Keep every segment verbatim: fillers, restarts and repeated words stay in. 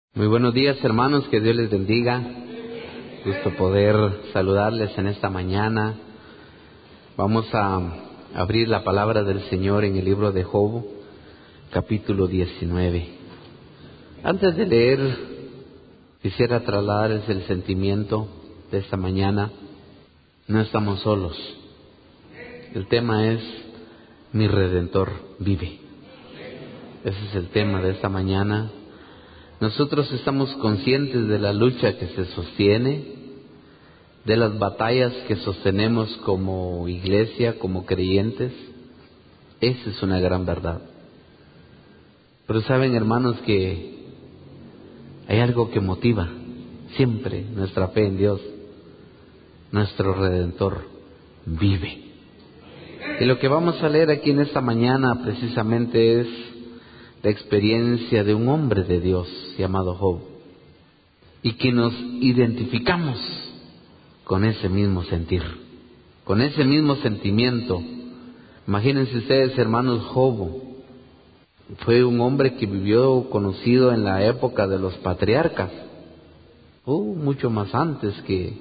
Muy buenos días, hermanos, que Dios les bendiga. Gusto poder saludarles en esta mañana. Vamos a abrir la palabra del Señor en el libro de Job, capítulo diecinueve. Antes de leer, quisiera trasladarles el sentimiento de esta mañana. No estamos solos. El tema es: mi Redentor vive. Ese es el tema de esta mañana. Nosotros estamos conscientes de la lucha que se sostiene, de las batallas que sostenemos como iglesia, como creyentes. Esa es una gran verdad. Pero saben, hermanos, que hay algo que motiva siempre nuestra fe en Dios. Nuestro Redentor vive. Y lo que vamos a leer aquí en esta mañana precisamente es la experiencia de un hombre de Dios llamado Job, y que nos identificamos con ese mismo sentir, con ese mismo sentimiento. Imagínense ustedes, hermanos, Job fue un hombre que vivió conocido en la época de los patriarcas, uh, mucho más antes que,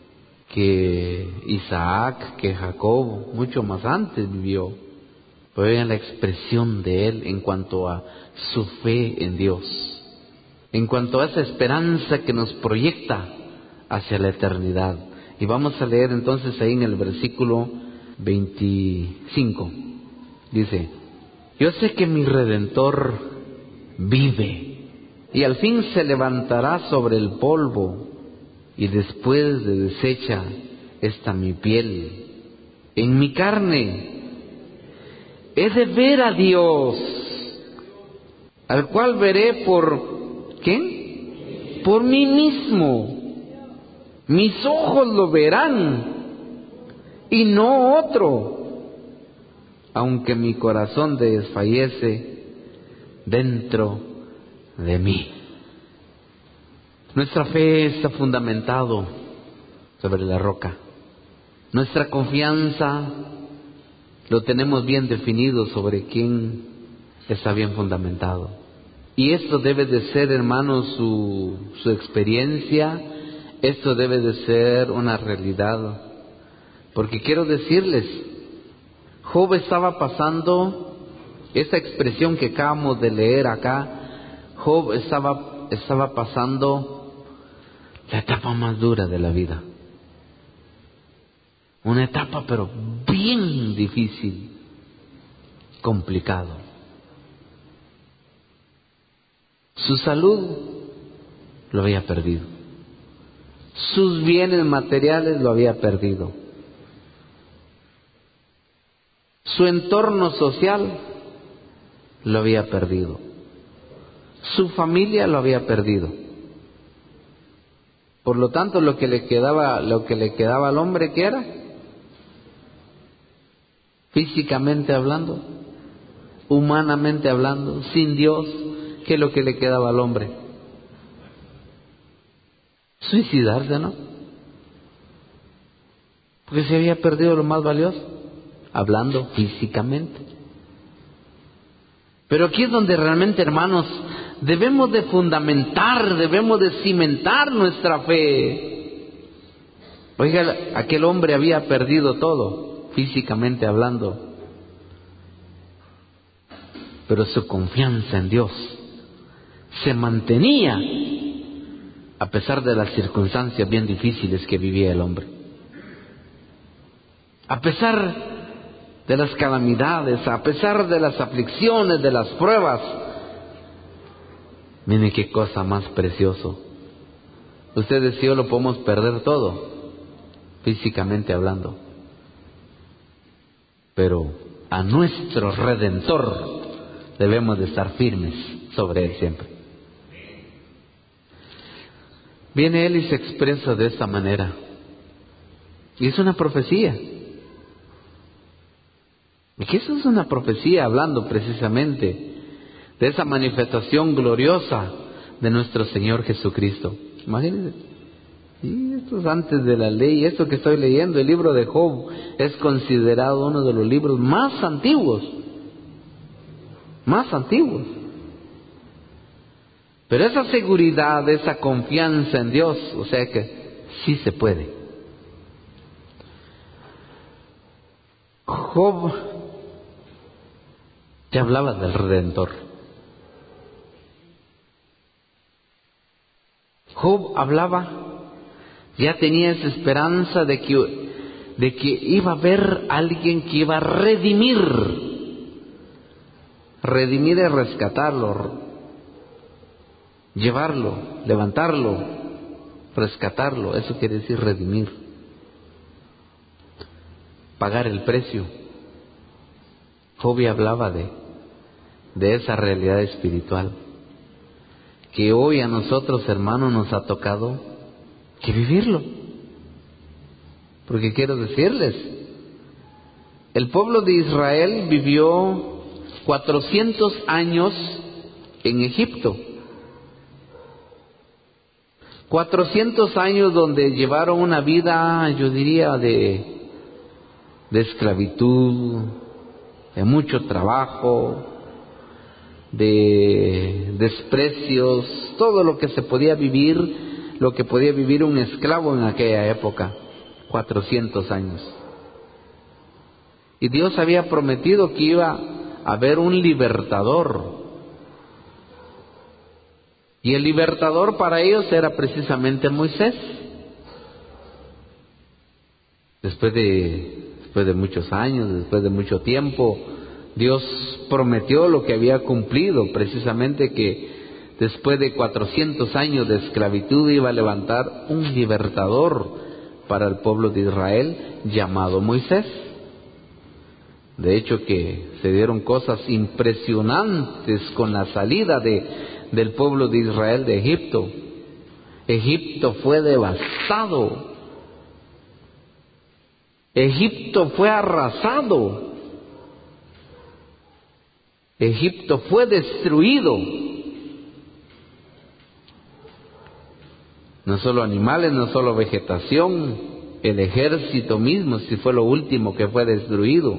que Isaac, que Jacob, mucho más antes vivió. Pero vean la expresión de él en cuanto a su fe en Dios, en cuanto a esa esperanza que nos proyecta hacia la eternidad. Y vamos a leer entonces ahí en el versículo veinticinco. Dice: yo sé que mi Redentor vive, y al fin se levantará sobre el polvo, y después de deshecha está mi piel, en mi carne he de ver a Dios, al cual veré por ¿quién? Por mí mismo. Mis ojos lo verán y no otro, aunque mi corazón desfallece dentro de mí. Nuestra fe está fundamentado sobre la roca. Nuestra confianza lo tenemos bien definido sobre quién está bien fundamentado. Y esto debe de ser, hermanos, su, su experiencia. Esto debe de ser una realidad. Porque quiero decirles, Job estaba pasando esta expresión que acabamos de leer acá. Job estaba, estaba pasando la etapa más dura de la vida. Una etapa pero bien difícil, complicado. Su salud lo había perdido. Sus bienes materiales lo había perdido. Su entorno social lo había perdido. Su familia lo había perdido. Por lo tanto, lo que le quedaba, lo que le quedaba al hombre, ¿qué era? Físicamente hablando, humanamente hablando, sin Dios, ¿qué es lo que le quedaba al hombre? Suicidarse, ¿no? Porque se había perdido lo más valioso, hablando físicamente. Pero aquí es donde realmente, hermanos, debemos de fundamentar, debemos de cimentar nuestra fe. Oiga, aquel hombre había perdido todo, físicamente hablando, pero su confianza en Dios se mantenía a pesar de las circunstancias bien difíciles que vivía el hombre, a pesar de las calamidades, a pesar de las aflicciones, de las pruebas. Miren qué cosa más precioso. Ustedes y yo lo podemos perder todo, físicamente hablando, pero a nuestro Redentor debemos de estar firmes sobre Él siempre. Viene Él y se expresa de esta manera. Y es una profecía. Y que eso es una profecía hablando precisamente de esa manifestación gloriosa de nuestro Señor Jesucristo. Imagínense. Y esto es antes de la ley. Esto que estoy leyendo, el libro de Job, es considerado uno de los libros más antiguos. Más antiguos. Pero esa seguridad, esa confianza en Dios, o sea que sí se puede. Job ya hablaba del Redentor. Job hablaba, ya tenía esa esperanza de que, de que iba a haber alguien que iba a redimir. Redimir es rescatarlo, llevarlo, levantarlo, rescatarlo. Eso quiere decir redimir. Pagar el precio. Job hablaba de, de esa realidad espiritual que hoy a nosotros, hermanos, nos ha tocado que vivirlo. Porque quiero decirles, el pueblo de Israel vivió cuatrocientos años en Egipto. cuatrocientos años donde llevaron una vida, yo diría, de, de esclavitud, de mucho trabajo, de desprecios, todo lo que se podía vivir, lo que podía vivir un esclavo en aquella época, cuatrocientos años. Y Dios había prometido que iba a haber un libertador. Y el libertador para ellos era precisamente Moisés. Después de, después de muchos años, después de mucho tiempo, Dios prometió lo que había cumplido, precisamente que después de cuatrocientos años de esclavitud iba a levantar un libertador para el pueblo de Israel llamado Moisés. De hecho que se dieron cosas impresionantes con la salida de, del pueblo de Israel de Egipto. Egipto fue devastado. Egipto fue arrasado. Egipto fue destruido. No solo animales, no solo vegetación, el ejército mismo, si fue lo último que fue destruido.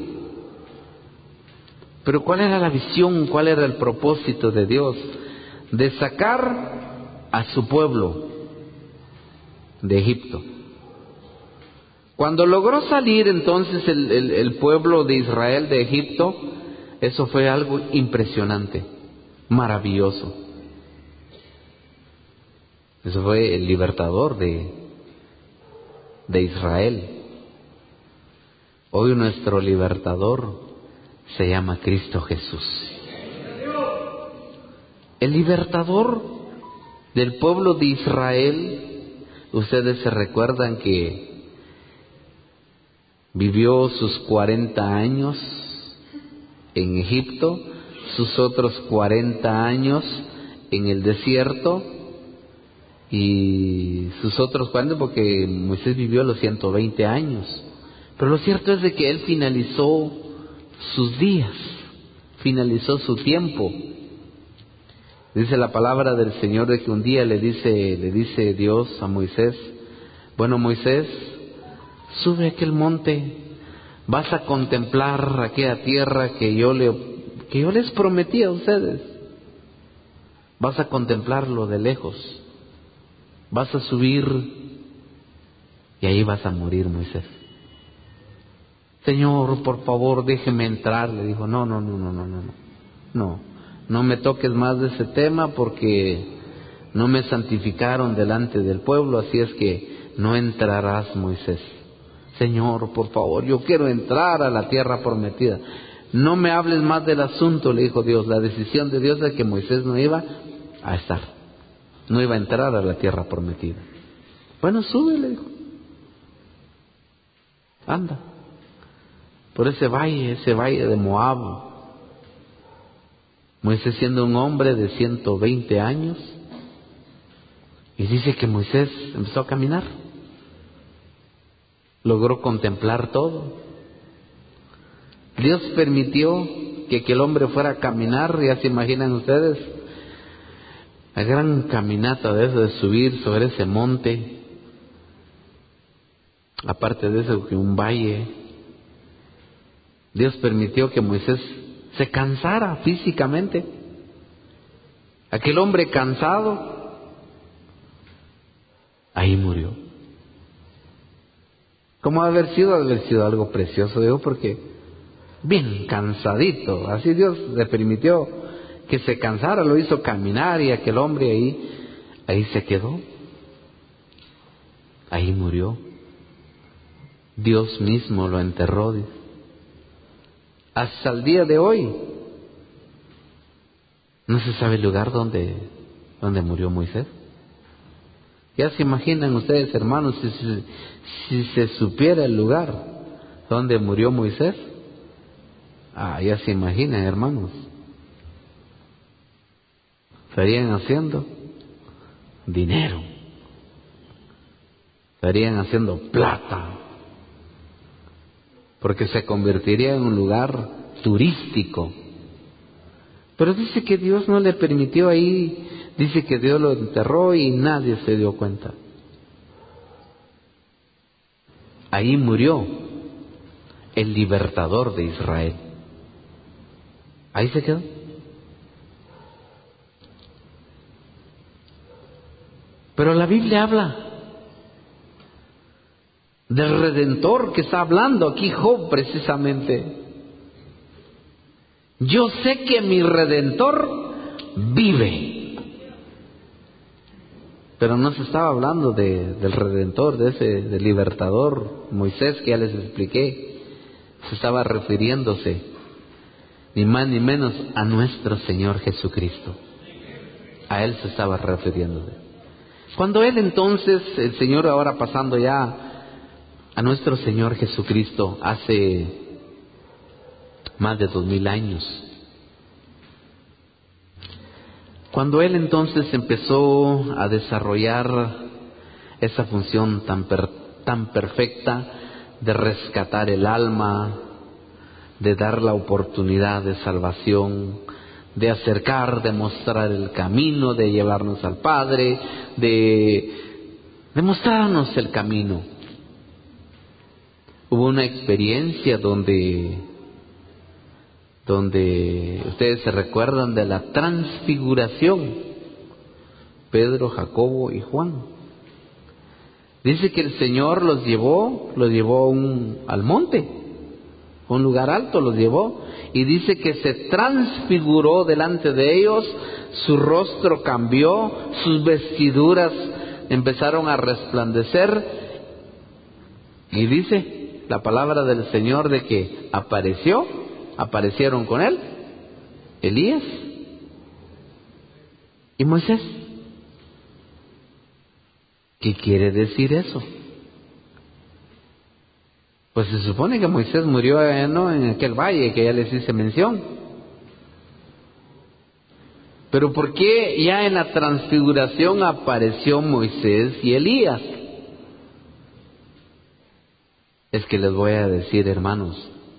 Pero ¿cuál era la visión? ¿Cuál era el propósito de Dios? De sacar a su pueblo de Egipto. Cuando logró salir entonces el, el, el pueblo de Israel de Egipto, eso fue algo impresionante, maravilloso. Eso fue el libertador de, de Israel. Hoy nuestro libertador se llama Cristo Jesús. El libertador del pueblo de Israel, ustedes se recuerdan que vivió sus cuarenta años en Egipto, sus otros cuarenta años en el desierto y sus otros cuarenta porque Moisés vivió los ciento veinte años. Pero lo cierto es de que él finalizó sus días, finalizó su tiempo. Dice la palabra del Señor de que un día le dice, le dice Dios a Moisés: bueno, Moisés, sube a aquel monte, vas a contemplar aquella tierra que yo le, que yo les prometí a ustedes. Vas a contemplarlo de lejos, vas a subir y ahí vas a morir, Moisés. Señor, por favor, déjeme entrar. Le dijo: no, no, no, no, no, no, no, no me toques más de ese tema porque no me santificaron delante del pueblo, así es que no entrarás, Moisés. Señor, por favor, yo quiero entrar a la tierra prometida. No me hables más del asunto, le dijo Dios. La decisión de Dios es que Moisés no iba a estar, no iba a entrar a la tierra prometida. Bueno, sube, le dijo. Anda por ese valle, ese valle de Moab. Moisés, siendo un hombre de ciento veinte años, y dice que Moisés empezó a caminar. Logró contemplar todo. Dios permitió que aquel hombre fuera a caminar. Ya se imaginan ustedes la gran caminata de eso, de subir sobre ese monte. Aparte de eso, que un valle. Dios permitió que Moisés se cansara físicamente. Aquel hombre cansado, ahí murió. ¿Cómo ha haber sido? Ha haber sido algo precioso, digo, porque bien cansadito, así Dios le permitió que se cansara, lo hizo caminar y aquel hombre ahí, ahí se quedó, ahí murió. Dios mismo lo enterró. Hasta el día de hoy no se sabe el lugar donde, donde murió Moisés. Ya se imaginan ustedes, hermanos, si, si, si se supiera el lugar donde murió Moisés. Ah, ya se imaginan, hermanos. Estarían haciendo dinero. Estarían haciendo plata. Porque se convertiría en un lugar turístico. Pero dice que Dios no le permitió ahí, dice que Dios lo enterró y nadie se dio cuenta. Ahí murió el libertador de Israel. Ahí se quedó. Pero la Biblia habla del Redentor que está hablando aquí Job precisamente. Yo sé que mi Redentor vive. Pero no se estaba hablando de, del Redentor, de ese del libertador Moisés que ya les expliqué. Se estaba refiriéndose ni más ni menos a nuestro Señor Jesucristo. A Él se estaba refiriéndose. Cuando Él entonces, el Señor ahora pasando ya a nuestro Señor Jesucristo hace más de dos mil años. Cuando Él entonces empezó a desarrollar esa función tan, per, tan perfecta de rescatar el alma, de dar la oportunidad de salvación, de acercar, de mostrar el camino, de llevarnos al Padre, de, de mostrarnos el camino. Hubo una experiencia donde donde ustedes se recuerdan de la transfiguración, Pedro, Jacobo y Juan. Dice que el Señor los llevó, los llevó un, al monte, un lugar alto los llevó, y dice que se transfiguró delante de ellos, su rostro cambió, sus vestiduras empezaron a resplandecer, y dice la palabra del Señor de que apareció, aparecieron con él Elías y Moisés. ¿Qué quiere decir eso? Pues se supone que Moisés murió eh, ¿no? en aquel valle que ya les hice mención. Pero ¿por qué ya en la transfiguración apareció Moisés y Elías? Es que les voy a decir, hermanos,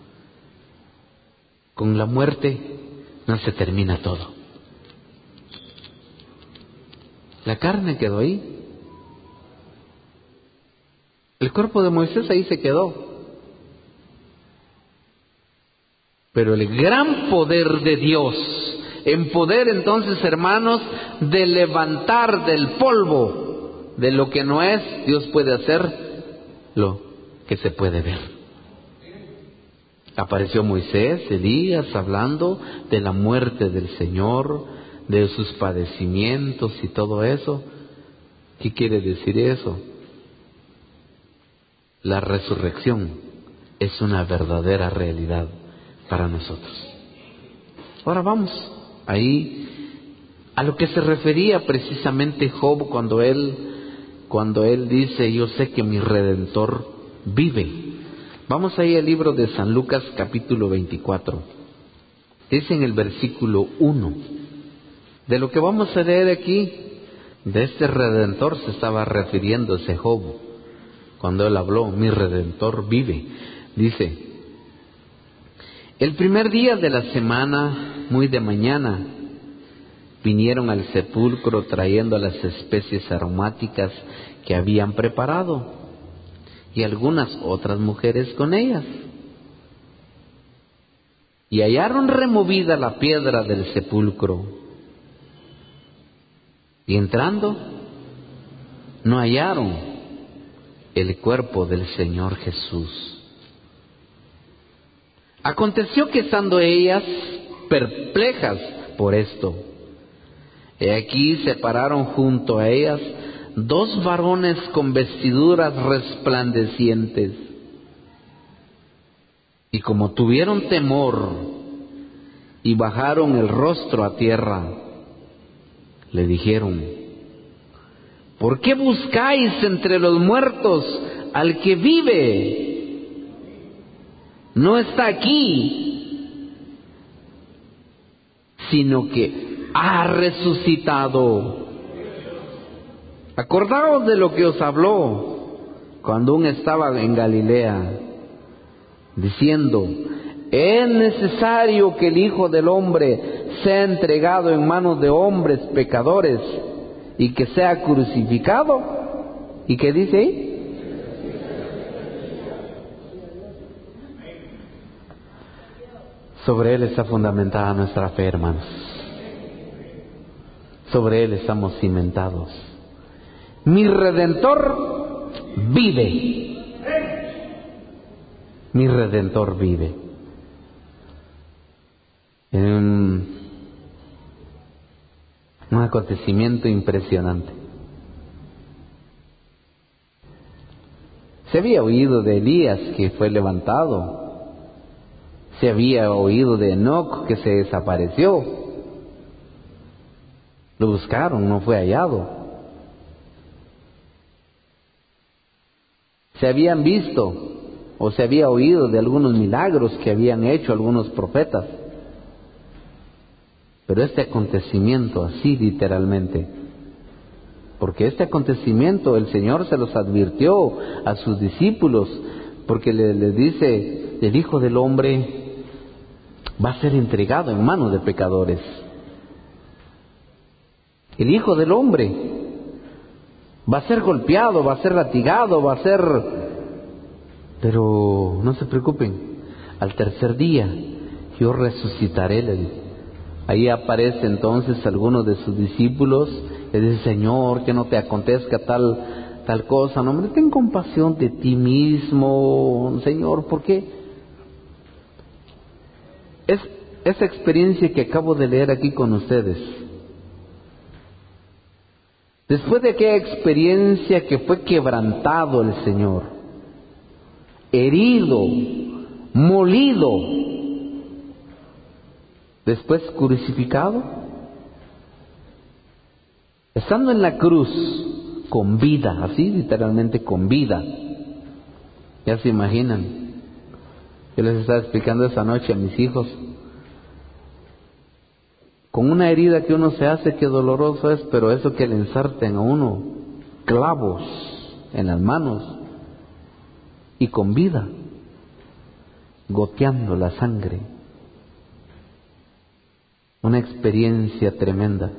con la muerte no se termina todo. La carne quedó ahí. El cuerpo de Moisés ahí se quedó. Pero el gran poder de Dios, en poder entonces, hermanos, de levantar del polvo de lo que no es, Dios puede hacer lo que se puede ver. Apareció Moisés, Elías, hablando de la muerte del Señor, de sus padecimientos y todo eso. ¿Qué quiere decir eso? La resurrección es una verdadera realidad para nosotros. Ahora vamos ahí a lo que se refería precisamente Job cuando él, cuando él dice, yo sé que mi Redentor vive. Vamos ahí al libro de San Lucas capítulo veinticuatro. Dice en el versículo uno. De lo que vamos a leer aquí, de este Redentor se estaba refiriéndose Job. Cuando él habló, mi Redentor vive. Dice, el primer día de la semana, muy de mañana, vinieron al sepulcro trayendo las especies aromáticas que habían preparado, y algunas otras mujeres con ellas. Y hallaron removida la piedra del sepulcro. Y entrando, no hallaron el cuerpo del Señor Jesús. Aconteció que estando ellas perplejas por esto, he aquí se pararon junto a ellas dos varones con vestiduras resplandecientes. Y como tuvieron temor y bajaron el rostro a tierra, le dijeron: ¿por qué buscáis entre los muertos al que vive? No está aquí, sino que ha resucitado. Acordaos de lo que os habló cuando aún estaba en Galilea, diciendo: es necesario que el Hijo del Hombre sea entregado en manos de hombres pecadores y que sea crucificado. ¿Y qué dice ahí? Sobre Él está fundamentada nuestra fe, hermanos. Sobre Él estamos cimentados. Mi Redentor vive. Mi Redentor vive. En un, un acontecimiento impresionante. Se había oído de Elías que fue levantado. Se había oído de Enoc que se desapareció. Lo buscaron, no fue hallado. Se habían visto o se había oído de algunos milagros que habían hecho algunos profetas. Pero este acontecimiento, así literalmente, porque este acontecimiento el Señor se los advirtió a sus discípulos, porque les le dice: el Hijo del Hombre va a ser entregado en manos de pecadores. El Hijo del Hombre va a ser golpeado, va a ser latigado, va a ser... Pero no se preocupen, al tercer día yo resucitaré, le dice. Ahí aparece entonces algunos de sus discípulos, le dice: Señor, que no te acontezca tal, tal cosa. No, hombre, ten compasión de ti mismo, Señor, ¿por qué? Es esa experiencia que acabo de leer aquí con ustedes. Después de aquella experiencia que fue quebrantado el Señor, herido, molido, después crucificado, estando en la cruz con vida, así literalmente con vida. Ya se imaginan. Yo les estaba explicando esa noche a mis hijos, con una herida que uno se hace, qué doloroso es, pero eso que le ensarten a uno clavos en las manos y con vida, goteando la sangre. Una experiencia tremenda.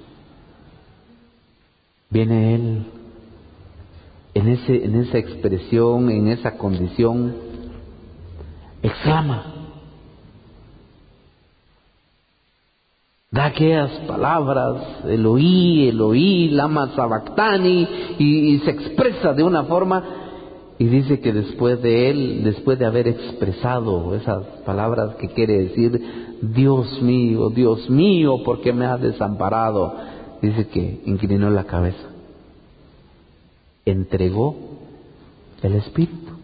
Viene Él en ese, en esa expresión, en esa condición, exclama, da aquellas palabras, Eloí, Eloí, lama sabactani, y, y se expresa de una forma, y dice que después de él, después de haber expresado esas palabras que quiere decir, Dios mío, Dios mío, ¿por qué me has desamparado? Dice que inclinó la cabeza, entregó el Espíritu,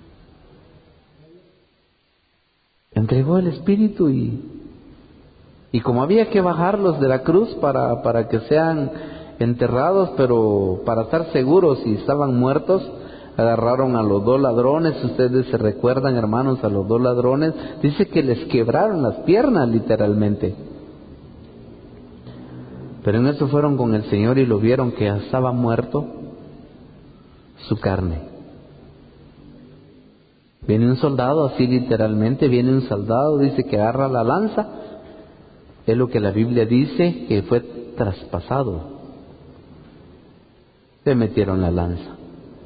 entregó el Espíritu y Y como había que bajarlos de la cruz para, para que sean enterrados, pero para estar seguros si estaban muertos, agarraron a los dos ladrones. Ustedes se recuerdan, hermanos, a los dos ladrones. Dice que les quebraron las piernas literalmente. Pero en eso fueron con el Señor y lo vieron que ya estaba muerto su carne. Viene un soldado, así literalmente, viene un soldado, dice que agarra la lanza. Es lo que la Biblia dice, que fue traspasado. Le metieron la lanza.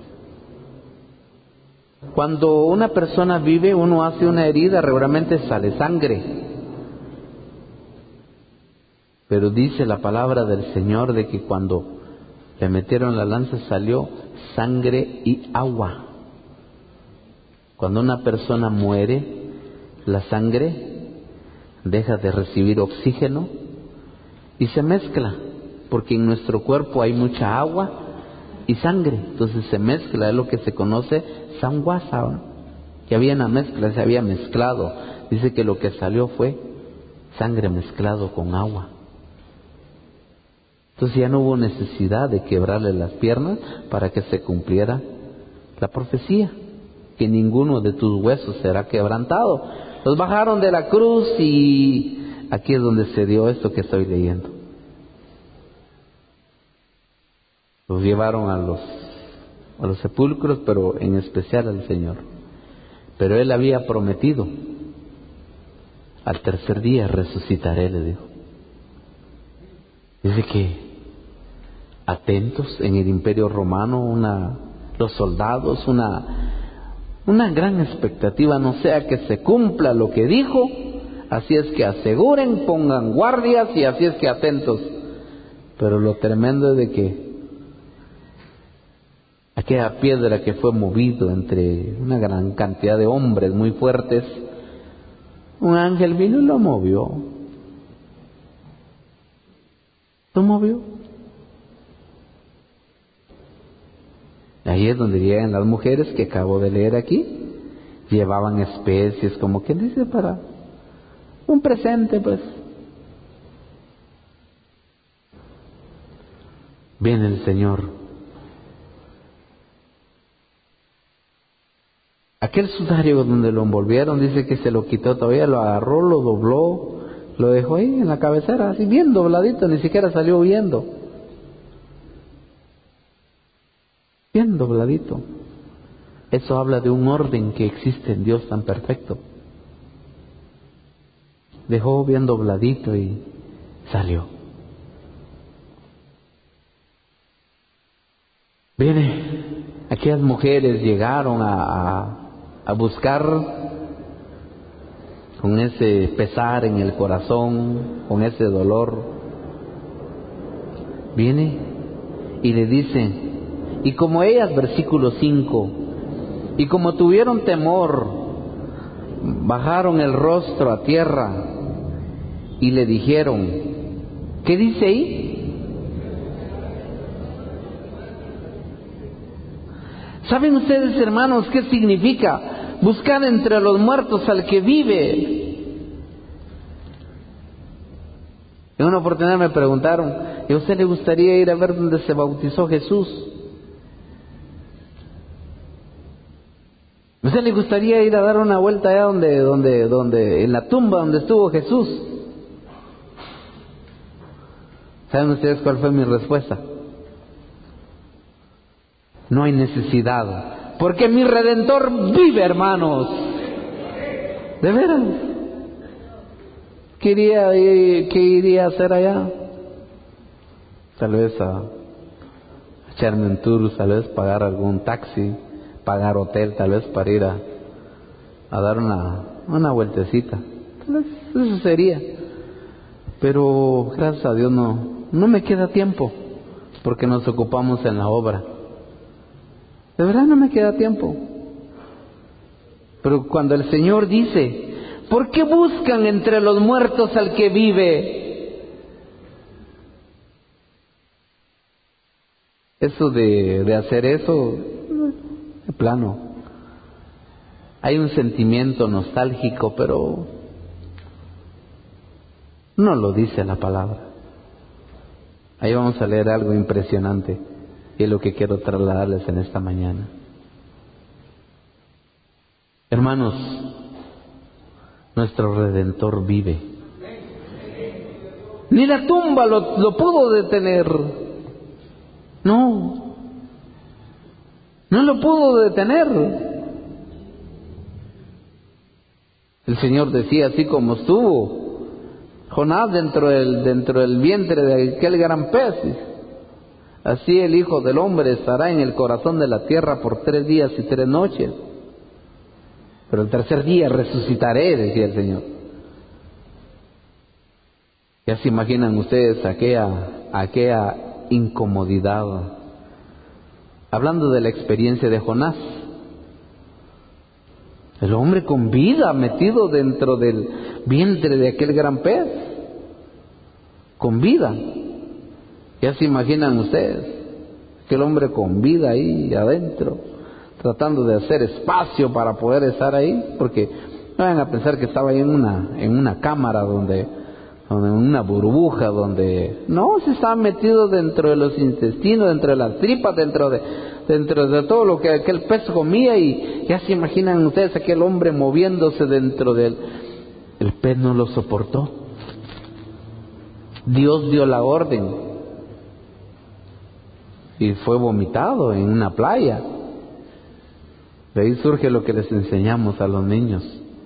Cuando una persona vive, uno hace una herida, regularmente sale sangre. Pero dice la palabra del Señor de que cuando le metieron la lanza salió sangre y agua. Cuando una persona muere, la sangre deja de recibir oxígeno y se mezcla, porque en nuestro cuerpo hay mucha agua y sangre, entonces se mezcla, es lo que se conoce sanguasa, ¿no? Que había una mezcla, se había mezclado. Dice que lo que salió fue sangre mezclado con agua. Entonces ya no hubo necesidad de quebrarle las piernas para que se cumpliera la profecía, que ninguno de tus huesos será quebrantado. Los bajaron de la cruz y aquí es donde se dio esto que estoy leyendo. Los llevaron a los, a los sepulcros, pero en especial al Señor. Pero Él había prometido, al tercer día resucitaré, le dijo. Dice que atentos en el Imperio Romano, una, los soldados, una, una gran expectativa, no sea que se cumpla lo que dijo, así es que aseguren, pongan guardias y así es que atentos. Pero lo tremendo es de que aquella piedra que fue movido entre una gran cantidad de hombres muy fuertes, un ángel vino y lo movió. Lo movió. Ahí es donde llegan las mujeres que acabo de leer aquí. Llevaban especies, como quien dice, para un presente, pues. Viene el Señor. Aquel sudario donde lo envolvieron, dice que se lo quitó todavía, lo agarró, lo dobló, lo dejó ahí en la cabecera, así bien dobladito, ni siquiera salió huyendo. Bien dobladito. Eso habla de un orden que existe en Dios tan perfecto. Dejó bien dobladito y salió. Viene, aquellas mujeres llegaron a, a, a buscar con ese pesar en el corazón, con ese dolor. Viene y le dicen, y como ellas, versículo cinco, y como tuvieron temor, bajaron el rostro a tierra y le dijeron, ¿qué dice ahí? ¿Saben ustedes, hermanos, qué significa buscar entre los muertos al que vive? En una oportunidad me preguntaron, ¿y a usted le gustaría ir a ver dónde se bautizó Jesús? ¿A usted le gustaría ir a dar una vuelta allá donde, donde, donde, en la tumba donde estuvo Jesús? ¿Saben ustedes cuál fue mi respuesta? No hay necesidad, porque mi Redentor vive, hermanos. ¿De veras? ¿Qué iría, qué iría a hacer allá? Tal vez a echarme un tour, tal vez pagar algún taxi, pagar hotel, tal vez para ir a, a dar una, una vueltecita. Tal vez eso sería. Pero gracias a Dios no, no me queda tiempo, porque nos ocupamos en la obra. De verdad no me queda tiempo. Pero cuando el Señor dice, ¿por qué buscan entre los muertos al que vive? Eso de, de hacer eso, de plano. Hay un sentimiento nostálgico, pero no lo dice la palabra. Ahí vamos a leer algo impresionante. Y es lo que quiero trasladarles en esta mañana. Hermanos, nuestro Redentor vive. Ni la tumba lo, lo pudo detener. No, no lo pudo detener. El Señor decía, así como estuvo Jonás dentro del, dentro del vientre de aquel gran pez, así el Hijo del Hombre estará en el corazón de la tierra por tres días y tres noches. Pero el tercer día resucitaré, decía el Señor. Ya se imaginan ustedes aquella, aquella incomodidad. Hablando de la experiencia de Jonás, el hombre con vida metido dentro del vientre de aquel gran pez, con vida. Ya se imaginan ustedes, aquel hombre con vida ahí adentro, tratando de hacer espacio para poder estar ahí, porque no vayan a pensar que estaba ahí en una, en una cámara donde, donde en una burbuja, donde no, se estaba metido dentro de los intestinos, dentro de las tripas, dentro de, dentro de todo lo que aquel pez comía, y ya se imaginan ustedes aquel hombre moviéndose dentro del, el pez no lo soportó. Dios dio la orden y fue vomitado en una playa. De ahí surge lo que les enseñamos a los niños.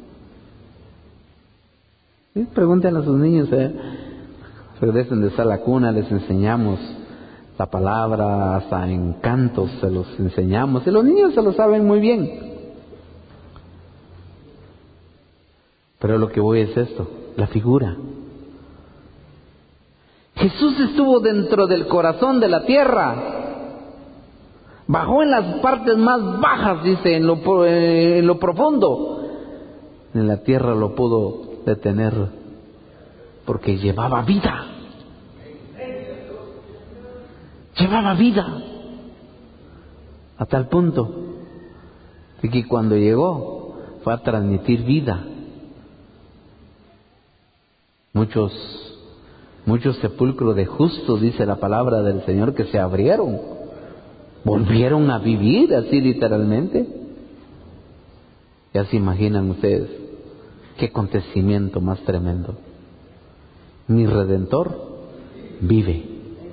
¿Sí? Pregúntenle a sus niños, eh. regresen de esa la cuna, les enseñamos la palabra, hasta en cantos se los enseñamos, y los niños se lo saben muy bien. Pero lo que voy es esto, la figura. Jesús estuvo dentro del corazón de la tierra. Bajó en las partes más bajas, dice, en lo, en lo profundo. En la tierra lo pudo detener porque llevaba vida. Llevaba vida. A tal punto de que cuando llegó fue a transmitir vida. Muchos, muchos sepulcros de justos, dice la palabra del Señor, que se abrieron. Volvieron a vivir, así literalmente. Ya se imaginan ustedes qué acontecimiento más tremendo. Mi Redentor vive.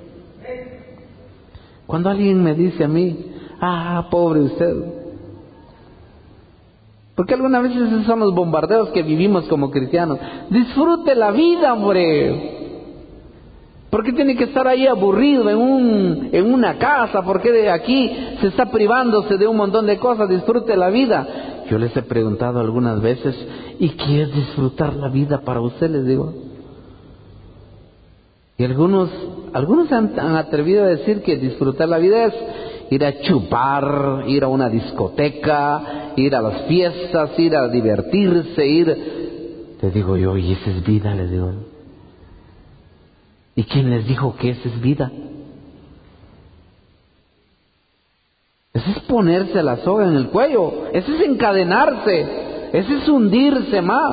Cuando alguien me dice a mí, ah, pobre usted, porque algunas veces esos son los bombardeos que vivimos como cristianos. Disfrute la vida, hombre. ¿Por qué tiene que estar ahí aburrido en un en una casa? ¿Por qué de aquí se está privándose de un montón de cosas? Disfrute la vida. Yo les he preguntado algunas veces, ¿y qué es disfrutar la vida para usted? Les digo. Y algunos algunos han, han atrevido a decir que disfrutar la vida es ir a chupar, ir a una discoteca, ir a las fiestas, ir a divertirse, ir... Les digo yo, ¿y esa es vida? Les digo. ¿Y quién les dijo que esa es vida? Ese es ponerse la soga en el cuello, ese es encadenarse, ese es hundirse más.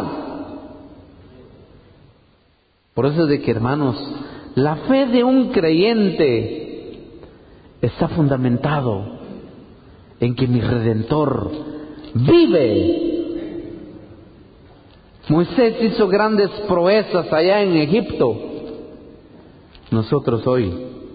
Por eso es de que, hermanos, la fe de un creyente está fundamentado en que mi Redentor vive. Moisés hizo grandes proezas allá en Egipto. Nosotros hoy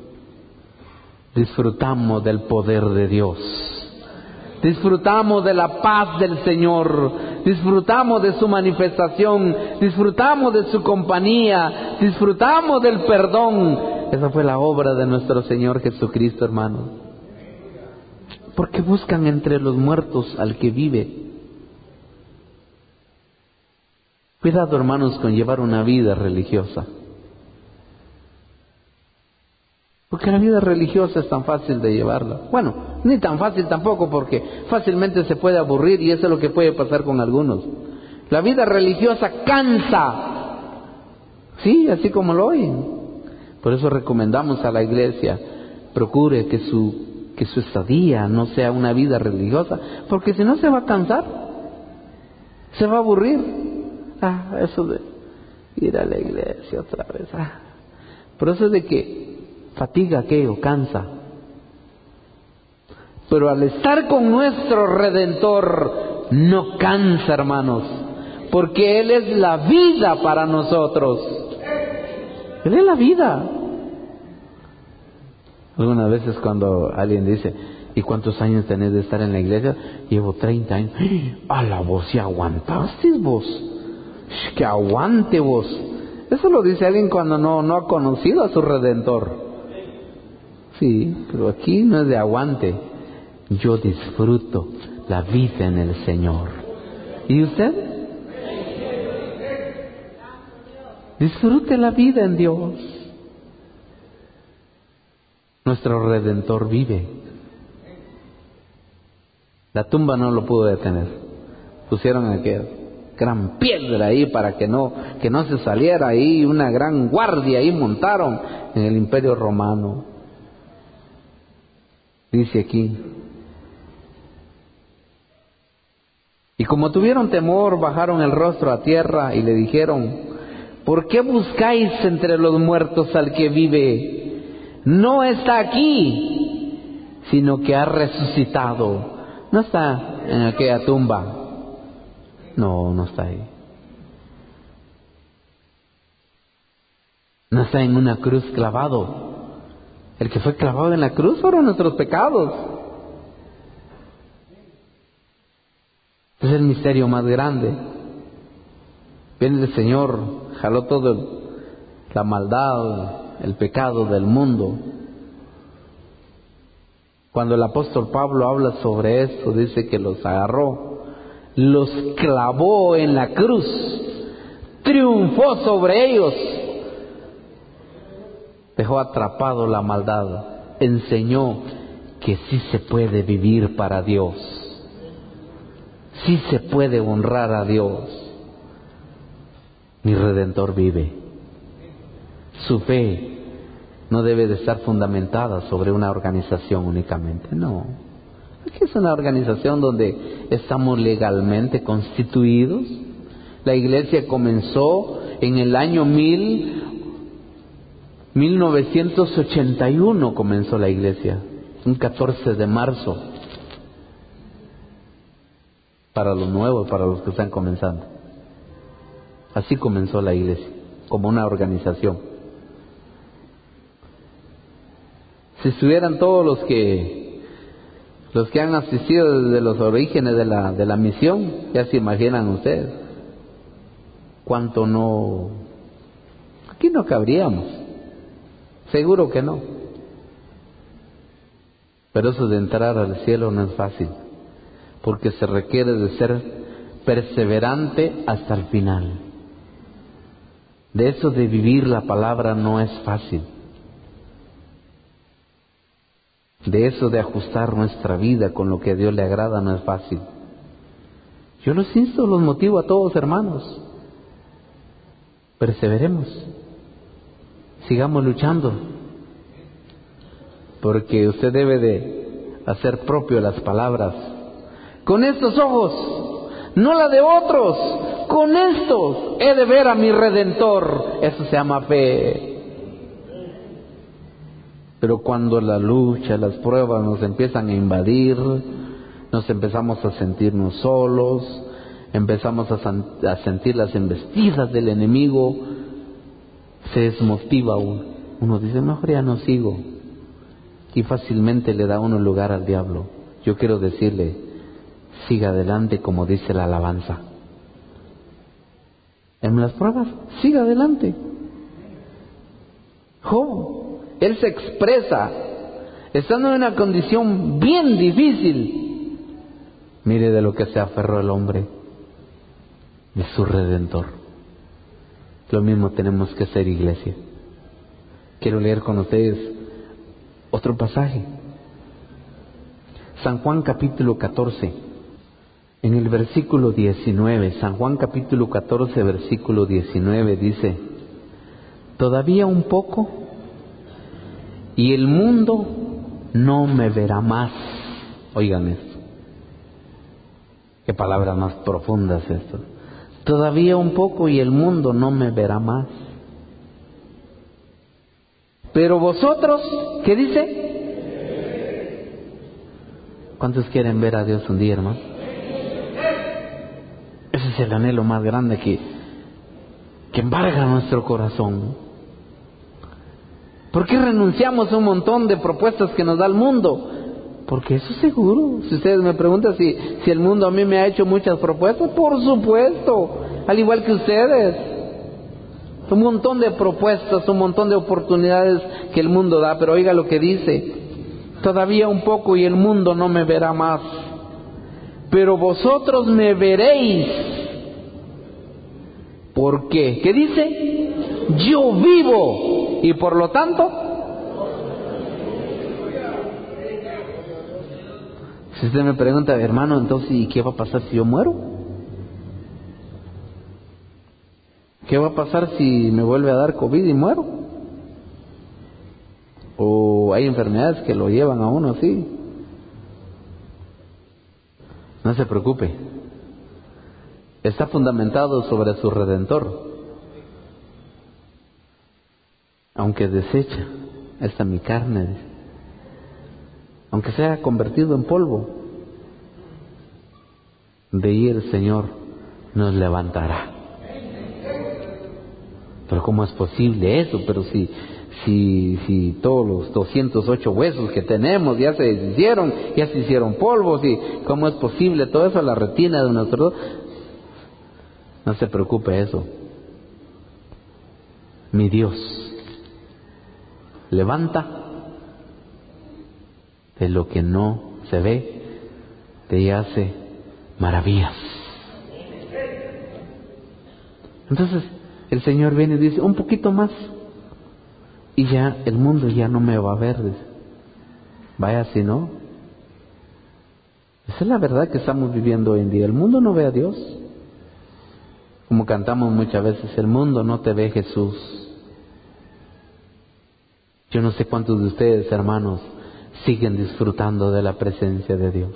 disfrutamos del poder de Dios, disfrutamos de la paz del Señor, disfrutamos de su manifestación, disfrutamos de su compañía, disfrutamos del perdón. Esa fue la obra de nuestro Señor Jesucristo, hermanos. Porque buscan entre los muertos al que vive. Cuidado, hermanos, con llevar una vida religiosa. Porque la vida religiosa es tan fácil de llevarla. Bueno, ni tan fácil tampoco, porque fácilmente se puede aburrir, y eso es lo que puede pasar con algunos. La vida religiosa cansa. Sí, así como lo oyen. Por eso recomendamos a la iglesia, procure que su, que su estadía no sea una vida religiosa, porque si no se va a cansar, se va a aburrir. Ah, eso de ir a la iglesia otra vez. Ah. Por eso es de que fatiga aquello, cansa. Pero al estar con nuestro Redentor, no cansa, hermanos, porque Él es la vida para nosotros. Él es la vida. Algunas veces cuando alguien dice, ¿y cuántos años tenés de estar en la iglesia? Llevo treinta años. ¡A la vos! ¿Y aguantaste vos? ¡Que aguante vos! Eso lo dice alguien cuando no, no ha conocido a su Redentor. Sí, pero aquí no es de aguante. Yo disfruto la vida en el Señor. ¿Y usted? Disfrute la vida en Dios. Nuestro Redentor vive. La tumba no lo pudo detener. Pusieron aquella gran piedra ahí para que no, que no se saliera ahí, una gran guardia ahí montaron en el Imperio Romano. Dice aquí: y como tuvieron temor, bajaron el rostro a tierra y le dijeron: ¿por qué buscáis entre los muertos al que vive? No está aquí, sino que ha resucitado. No está en aquella tumba. No, no está ahí. No está en una cruz clavado. El que fue clavado en la cruz fueron nuestros pecados. Es el misterio más grande. Viene el Señor, jaló todo la maldad, el pecado del mundo. Cuando el apóstol Pablo habla sobre esto, dice que los agarró, los clavó en la cruz, triunfó sobre ellos, dejó atrapado la maldad, enseñó que sí se puede vivir para Dios, sí se puede honrar a Dios. Mi Redentor vive. Su fe no debe de estar fundamentada sobre una organización únicamente, no. Aquí es una organización donde estamos legalmente constituidos. La iglesia comenzó en el año mil, mil novecientos ochenta y uno comenzó la iglesia, un catorce de marzo, para los nuevos, para los que están comenzando. Así comenzó la iglesia, como una organización. Si estuvieran todos los que los que han asistido desde los orígenes de la de la misión, ya se imaginan ustedes cuánto no, aquí no cabríamos, seguro que no. Pero eso de entrar al cielo no es fácil, porque se requiere de ser perseverante hasta el final. De eso de vivir la palabra no es fácil. De eso de ajustar nuestra vida con lo que a Dios le agrada no es fácil. Yo los insto, los motivo a todos, hermanos. Perseveremos. Sigamos luchando. Porque usted debe de hacer propio las palabras. Con estos ojos, no la de otros. Con estos he de ver a mi Redentor. Eso se llama fe. Pero cuando la lucha, las pruebas nos empiezan a invadir, nos empezamos a sentirnos solos, empezamos a, san- a sentir las embestidas del enemigo, se desmotiva uno. Uno dice, mejor ya no sigo. Y fácilmente le da uno lugar al diablo. Yo quiero decirle, siga adelante como dice la alabanza. En las pruebas, siga adelante. Job, él se expresa, estando en una condición bien difícil. Mire de lo que se aferró el hombre, de su Redentor. Lo mismo tenemos que hacer, iglesia. Quiero leer con ustedes otro pasaje. San Juan capítulo catorce, en el versículo diecinueve. San Juan capítulo catorce, versículo diecinueve dice: todavía un poco y el mundo no me verá más. Oigan esto. Qué palabras más profundas esto. Todavía un poco y el mundo no me verá más. Pero vosotros, ¿qué dice? ¿Cuántos quieren ver a Dios un día, hermano? Ese es el anhelo más grande que, que embarga nuestro corazón. ¿Por qué renunciamos a un montón de propuestas que nos da el mundo? Porque eso es seguro. Si ustedes me preguntan si, si el mundo a mí me ha hecho muchas propuestas, por supuesto, al igual que ustedes. Un montón de propuestas, un montón de oportunidades que el mundo da, pero oiga lo que dice: todavía un poco y el mundo no me verá más, pero vosotros me veréis, ¿Por qué? ¿Qué dice? Yo vivo y por lo tanto, si usted me pregunta, hermano, entonces ¿y qué va a pasar si yo muero? ¿Qué va a pasar si me vuelve a dar COVID y muero? ¿O hay enfermedades que lo llevan a uno así? No se preocupe. Está fundamentado sobre su Redentor. Aunque desecha esta mi carne, aunque sea convertido en polvo, de ahí el Señor nos levantará. Pero ¿cómo es posible eso? Pero si, si, si todos los doscientos ocho huesos que tenemos ya se deshicieron, ya se hicieron polvos, y ¿cómo es posible todo eso? La retina de nuestro... No se preocupe eso. Mi Dios levanta de lo que no se ve, de ahí hace maravillas. Entonces el Señor viene y dice, un poquito más y ya el mundo ya no me va a ver. Dice, vaya si no. Esa es la verdad que estamos viviendo hoy en día. El mundo no ve a Dios. Como cantamos muchas veces, el mundo no te ve, Jesús. Yo no sé cuántos de ustedes, hermanos, siguen disfrutando de la presencia de Dios.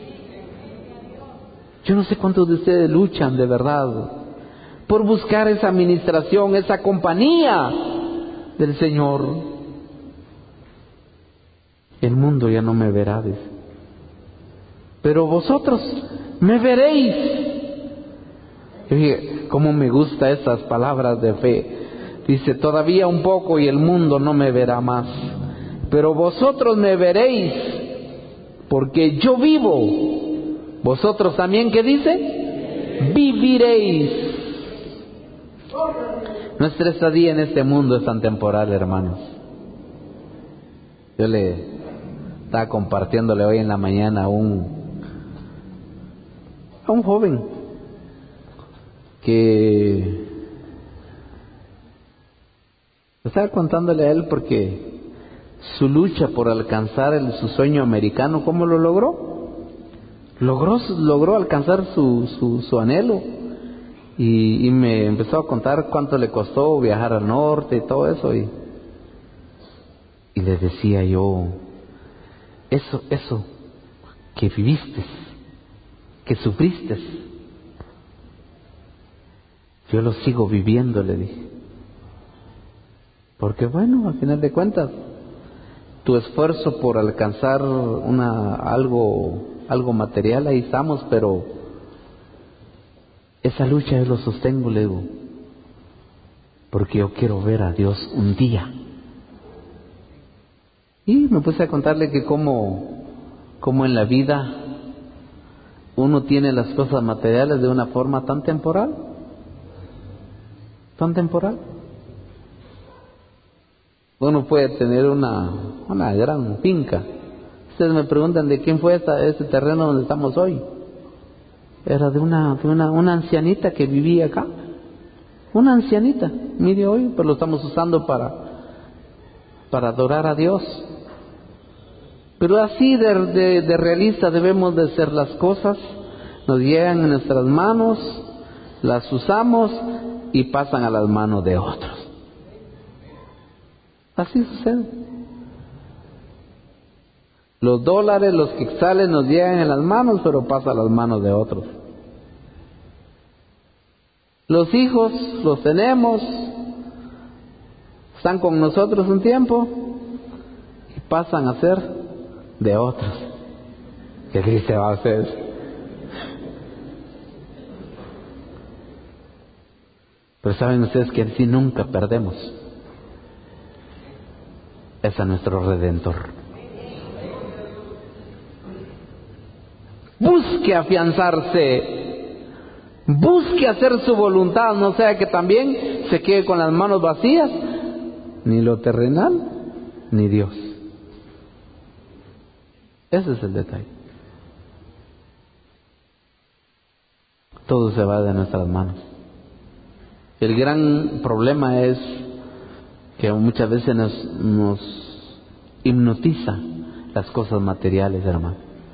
Yo no sé cuántos de ustedes luchan de verdad por buscar esa administración, esa compañía del Señor. El mundo ya no me verá, dice, pero vosotros me veréis. Fíjate cómo me gustan estas palabras de fe. Dice, todavía un poco y el mundo no me verá más, pero vosotros me veréis, porque yo vivo. Vosotros también, ¿qué dice? Viviréis. Nuestra estadía en este mundo es tan temporal, hermanos. Yo le estaba compartiéndole hoy en la mañana a un, a un joven que estaba contándole a él porque su lucha por alcanzar el, su sueño americano, ¿cómo lo logró? Logró, logró alcanzar su, su, su anhelo. Y, y me empezó a contar cuánto le costó viajar al norte y todo eso. Y, y le decía yo, eso, eso que viviste, que sufriste, yo lo sigo viviendo, le dije. Porque bueno, al final de cuentas, tu esfuerzo por alcanzar una algo algo material, ahí estamos, pero esa lucha yo lo sostengo, le digo, porque yo quiero ver a Dios un día. Y me puse a contarle que como, como en la vida uno tiene las cosas materiales de una forma tan temporal, tan temporal. Uno puede tener una, una gran finca. Ustedes me preguntan de quién fue esta, este terreno donde estamos hoy. Era de una, de una, una ancianita que vivía acá. Una ancianita. Mire hoy, pues lo estamos usando para, para adorar a Dios. Pero así de, de, de realista debemos de ser las cosas. Nos llegan en nuestras manos, las usamos y pasan a las manos de otros. Así sucede. Los dólares, los quetzales nos llegan en las manos, pero pasan a las manos de otros. Los hijos los tenemos, están con nosotros un tiempo y pasan a ser de otros. ¿Qué triste va a ser? Pero saben ustedes que así nunca perdemos. Es a nuestro Redentor. Busque afianzarse, busque hacer su voluntad, no sea que también se quede con las manos vacías, ni lo terrenal, ni Dios. Ese es el detalle. Todo se va de nuestras manos. El gran problema es que muchas veces nos, nos hipnotiza las cosas materiales, hermano.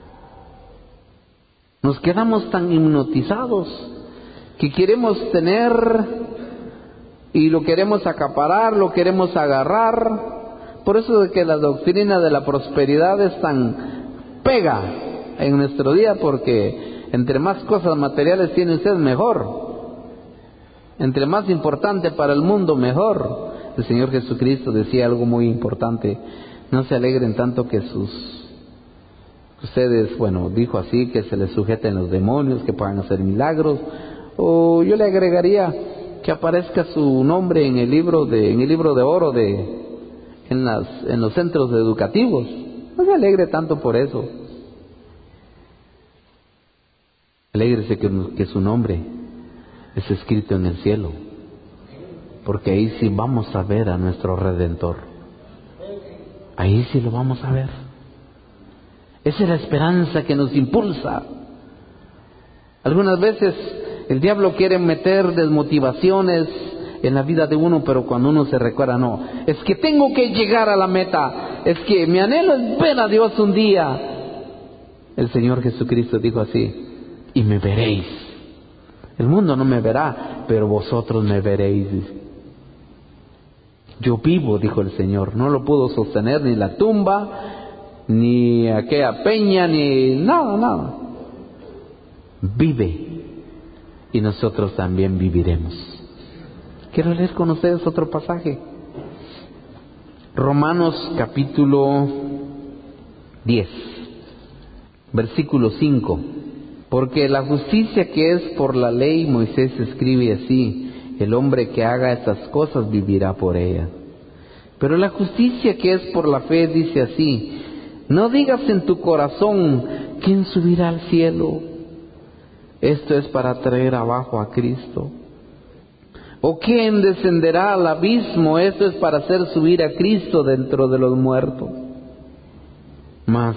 Nos quedamos tan hipnotizados que queremos tener y lo queremos acaparar, lo queremos agarrar. Por eso es que la doctrina de la prosperidad es tan pega en nuestro día, porque entre más cosas materiales tiene usted, mejor. Entre más importante para el mundo, mejor. El Señor Jesucristo decía algo muy importante: no se alegren tanto que sus ustedes, bueno, dijo así, que se les sujeten los demonios, que puedan hacer milagros. O yo le agregaría que aparezca su nombre en el libro de en el libro de oro de en las en los centros educativos. No se alegre tanto por eso. Alégrese que, que su nombre es escrito en el cielo, porque ahí sí vamos a ver a nuestro Redentor. Ahí sí lo vamos a ver. Esa es la esperanza que nos impulsa. Algunas veces el diablo quiere meter desmotivaciones en la vida de uno, pero cuando uno se recuerda, no, es que tengo que llegar a la meta, es que mi anhelo es ver a Dios un día. El Señor Jesucristo dijo así: y me veréis. El mundo no me verá, pero vosotros me veréis. Yo vivo, dijo el Señor. No lo pudo sostener ni la tumba, ni aquella peña, ni nada, nada. Vive, y nosotros también viviremos. Quiero leer con ustedes otro pasaje. Romanos capítulo diez, versículo cinco. Porque la justicia que es por la ley, Moisés escribe así: el hombre que haga estas cosas vivirá por ellas. Pero la justicia que es por la fe dice así: no digas en tu corazón, ¿quién subirá al cielo? Esto es para traer abajo a Cristo. ¿O quién descenderá al abismo? Esto es para hacer subir a Cristo dentro de los muertos. Mas,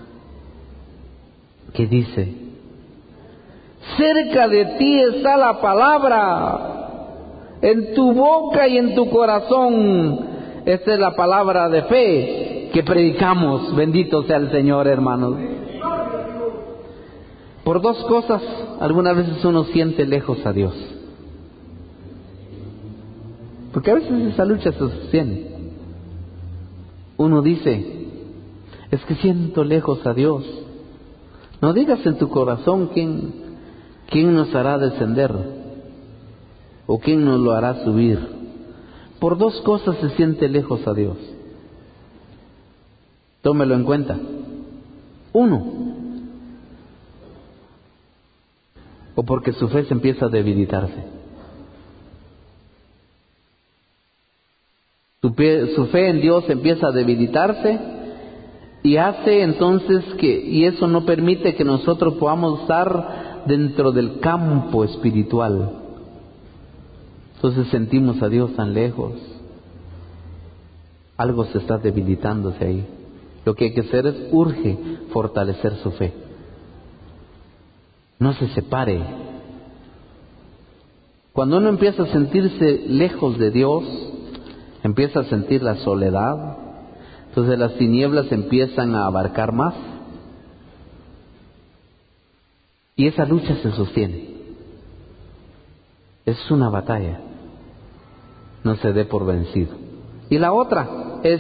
¿qué dice? Cerca de ti está la palabra, en tu boca y en tu corazón. Esta es la palabra de fe que predicamos. Bendito sea el Señor, hermanos. Por dos cosas, algunas veces uno siente lejos a Dios. Porque a veces esa lucha se sostiene. Uno dice: es que siento lejos a Dios. No digas en tu corazón quién, quién nos hará descender o quién nos lo hará subir. Por dos cosas se siente lejos a Dios. Tómelo en cuenta. Uno, o porque su fe se empieza a debilitarse. Su, pie, su fe en Dios empieza a debilitarse y hace entonces que, y eso no permite que nosotros podamos estar dentro del campo espiritual. Entonces sentimos a Dios tan lejos. Algo se está debilitándose ahí. Lo que hay que hacer es urge fortalecer su fe. No se separe. Cuando uno empieza a sentirse lejos de Dios, empieza a sentir la soledad, entonces las tinieblas empiezan a abarcar más. Y esa lucha se sostiene. Es una batalla. No se dé por vencido. Y la otra es: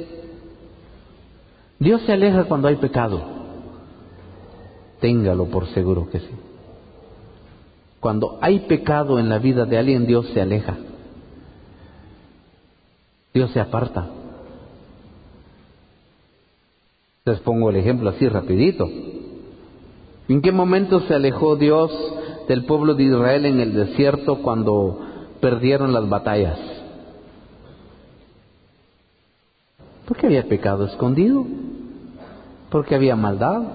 Dios se aleja cuando hay pecado. Téngalo por seguro que sí. Cuando hay pecado en la vida de alguien, Dios se aleja. Dios se aparta. Les pongo el ejemplo así rapidito. ¿En qué momento se alejó Dios del pueblo de Israel en el desierto cuando perdieron las batallas? Porque había pecado escondido, porque había maldad.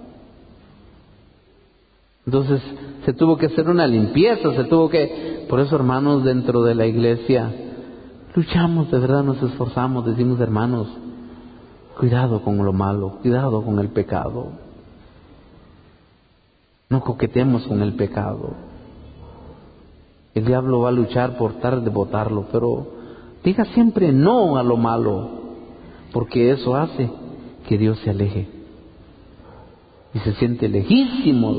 Entonces se tuvo que hacer una limpieza, se tuvo que... Por eso, hermanos, dentro de la iglesia luchamos, de verdad nos esforzamos, decimos: hermanos, cuidado con lo malo, cuidado con el pecado. No coquetemos con el pecado. El diablo va a luchar por tratar de botarlo, pero diga siempre no a lo malo, porque eso hace que Dios se aleje y se siente lejísimo.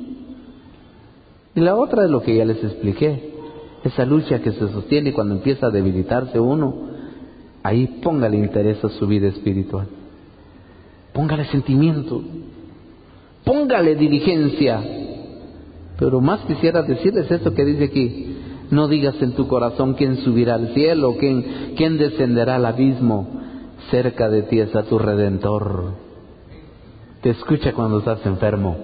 Y la otra es lo que ya les expliqué, esa lucha que se sostiene cuando empieza a debilitarse uno. Ahí póngale interés a su vida espiritual, póngale sentimiento, póngale diligencia. Pero más quisiera decirles esto que dice aquí: no digas en tu corazón quién subirá al cielo, quién, quién descenderá al abismo. Cerca de ti está tu Redentor. Te escucha cuando estás enfermo,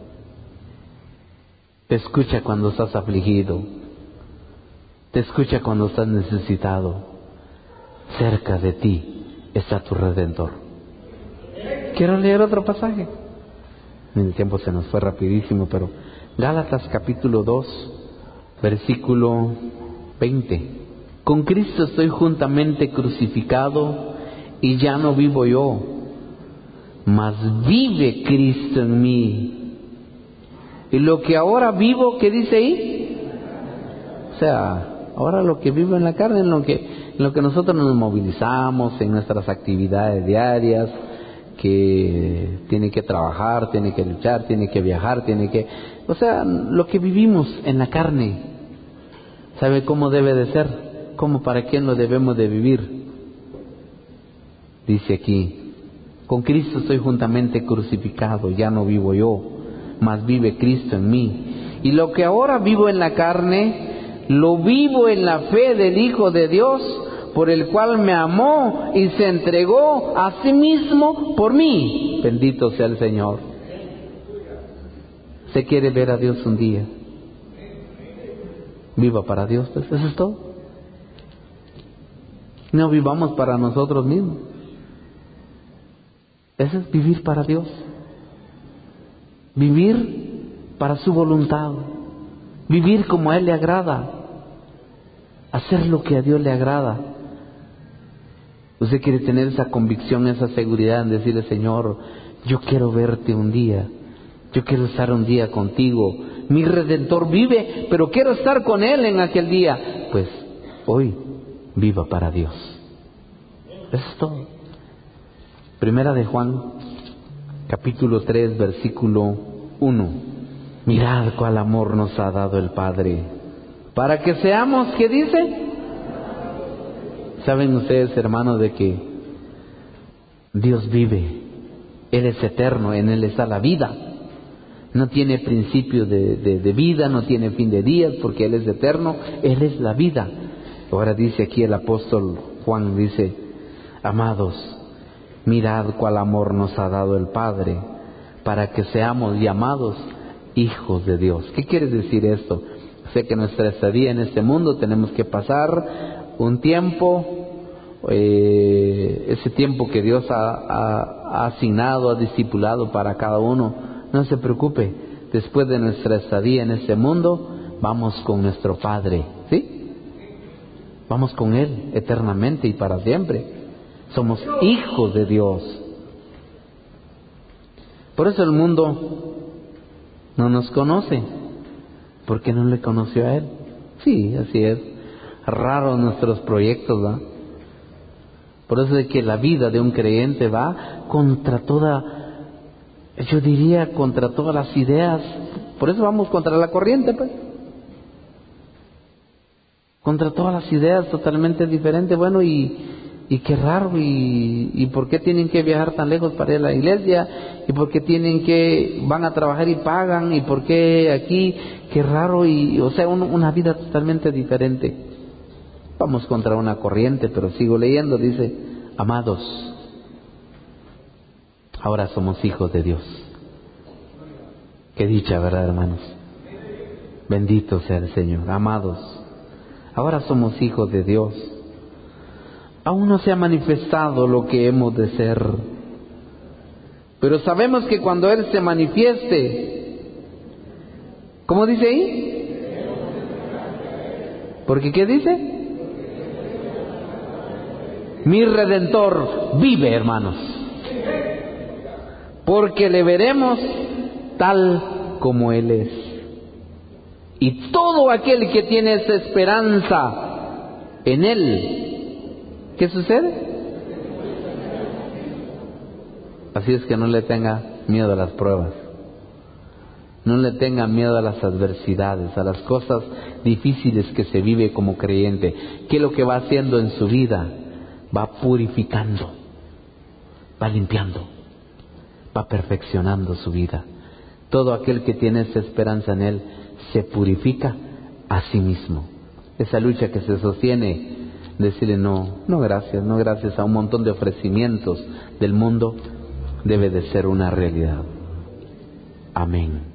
te escucha cuando estás afligido, te escucha cuando estás necesitado. Cerca de ti está tu Redentor. Quiero leer otro pasaje. El tiempo se nos fue rapidísimo, pero Gálatas capítulo dos, versículo veinte. Con Cristo estoy juntamente crucificado, y ya no vivo yo, mas vive Cristo en mí. Y lo que ahora vivo, ¿qué dice ahí? O sea, ahora lo que vivo en la carne, en lo que, en lo que nosotros nos movilizamos, en nuestras actividades diarias, que tiene que trabajar, tiene que luchar, tiene que viajar, tiene que... O sea, lo que vivimos en la carne, ¿sabe cómo debe de ser? ¿Cómo, para quién lo debemos de vivir? Dice aquí: con Cristo estoy juntamente crucificado, ya no vivo yo, mas vive Cristo en mí. Y lo que ahora vivo en la carne, lo vivo en la fe del Hijo de Dios, por el cual me amó y se entregó a sí mismo por mí. Bendito sea el Señor. ¿Usted quiere ver a Dios un día? Viva para Dios, pues eso es todo. No vivamos para nosotros mismos. Eso es vivir para Dios. Vivir para su voluntad. Vivir como a Él le agrada. Hacer lo que a Dios le agrada. Usted quiere tener esa convicción, esa seguridad en decirle: Señor, yo quiero verte un día, yo quiero estar un día contigo, mi Redentor vive, pero quiero estar con Él en aquel día. Pues hoy viva para Dios. Eso es todo. Primera de Juan, capítulo tres, versículo uno. Mirad cuál amor nos ha dado el Padre, para que seamos, ¿qué dice? ¿Saben ustedes, hermanos, de que Dios vive? Él es eterno, en Él está la vida. No tiene principio de, de, de vida, no tiene fin de días, porque Él es eterno, Él es la vida. Ahora dice aquí el apóstol Juan, dice: amados, mirad cuál amor nos ha dado el Padre, para que seamos llamados hijos de Dios. ¿Qué quiere decir esto? Sé que nuestra estadía en este mundo tenemos que pasar un tiempo, eh, ese tiempo que Dios ha, ha, ha asignado, ha discipulado para cada uno. No se preocupe, después de nuestra estadía en este mundo, vamos con nuestro Padre, ¿sí? Vamos con Él eternamente y para siempre. Somos hijos de Dios. Por eso el mundo no nos conoce, porque no le conoció a Él. Sí, así es. Raros nuestros proyectos, ¿va? Por eso es que la vida de un creyente va contra toda, yo diría, contra todas las ideas. Por eso vamos contra la corriente, pues. Contra todas las ideas totalmente diferentes. Bueno, y, y qué raro, y, y por qué tienen que viajar tan lejos para ir a la iglesia, y por qué tienen que, van a trabajar y pagan, y por qué aquí, qué raro, y o sea, un, una vida totalmente diferente. Vamos contra una corriente, pero sigo leyendo, dice: amados, ahora somos hijos de Dios. Qué dicha, ¿verdad, hermanos? Bendito sea el Señor. Amados, ahora somos hijos de Dios. Aún no se ha manifestado lo que hemos de ser, pero sabemos que cuando Él se manifieste, ¿cómo dice ahí? Porque ¿qué dice? Mi Redentor vive, hermanos, porque le veremos tal como Él es. Y todo aquel que tiene esa esperanza en Él, ¿qué sucede? Así es que no le tenga miedo a las pruebas. No le tenga miedo a las adversidades, a las cosas difíciles que se vive como creyente. ¿Qué es lo que va haciendo en su vida? Va purificando, va limpiando, va perfeccionando su vida. Todo aquel que tiene esa esperanza en Él se purifica a sí mismo. Esa lucha que se sostiene, decirle no, no gracias, no gracias a un montón de ofrecimientos del mundo, debe de ser una realidad. Amén.